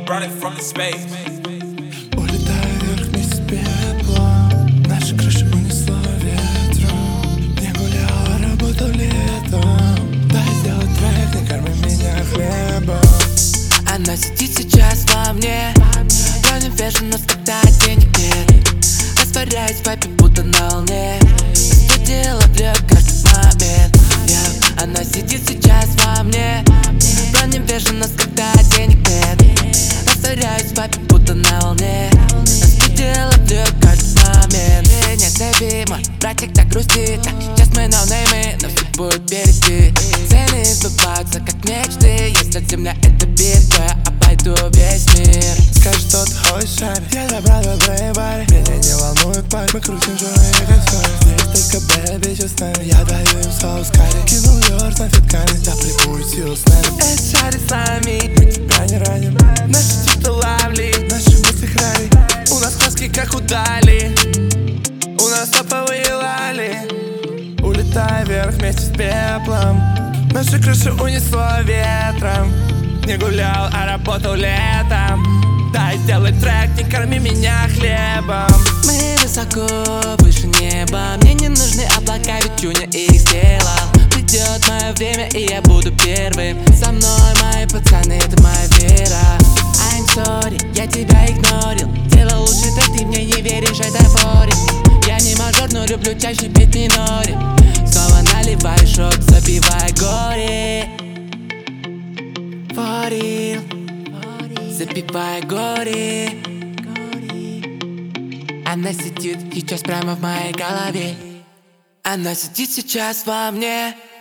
brought it from the space. Улетаю вверх вместе с пеплом. Наши крыши унесло ветром. Не гулял, работал летом. Дай сделать трек, не корми меня хлебом. Она сидит сейчас во мне. Броним веженность, когда денег нет. Растворяюсь в папе, будто на волне. Распределила ловлю каждый момент. Она сидит сейчас во мне. Броним веженность, когда денег нет. Растворяюсь в папе, будто на волне. Распределила ловлю каждый момент. Неоцепимо, братик так грустит. Сейчас мы ноунеймы, но все будет впереди. Цели сбываются как мечты. Если земля это бит, то я обойду весь мир. Скажи, что ты хочешь, шарик. Я забрал твой плей-барик. Меня не волнует парень. Мы крутим журавли, как ссоры. Здесь только бэби, с нами. Я даю им соус карри. Кинул ёрт на фитками. Да прибудет сил с нами. Эй, шарик с нами. Мы тебя не раним. Наши чувства лавли. Наши мысли храни. У нас краски как у Дали. У нас топовые лали. Улетай вверх вместе с пеплом. Наши крыши унесло ветром. Не гулял, а работал летом. Дай сделать трек, не корми меня хлебом. Мы высоко, выше неба. Мне не нужны облака, ведь Чуня их сделал. Придет мое время, и я буду первым. Со мной мои пацаны, это моя вера. I'm sorry, я тебя игнорил. Делал лучше, так ты мне не веришь, это форик. Я не мажор, но люблю чаще петь миноре. Снова наливай шот, забивай горе. Форил, забивай горе. Она сидит сейчас прямо в моей голове. Она сидит сейчас во мне.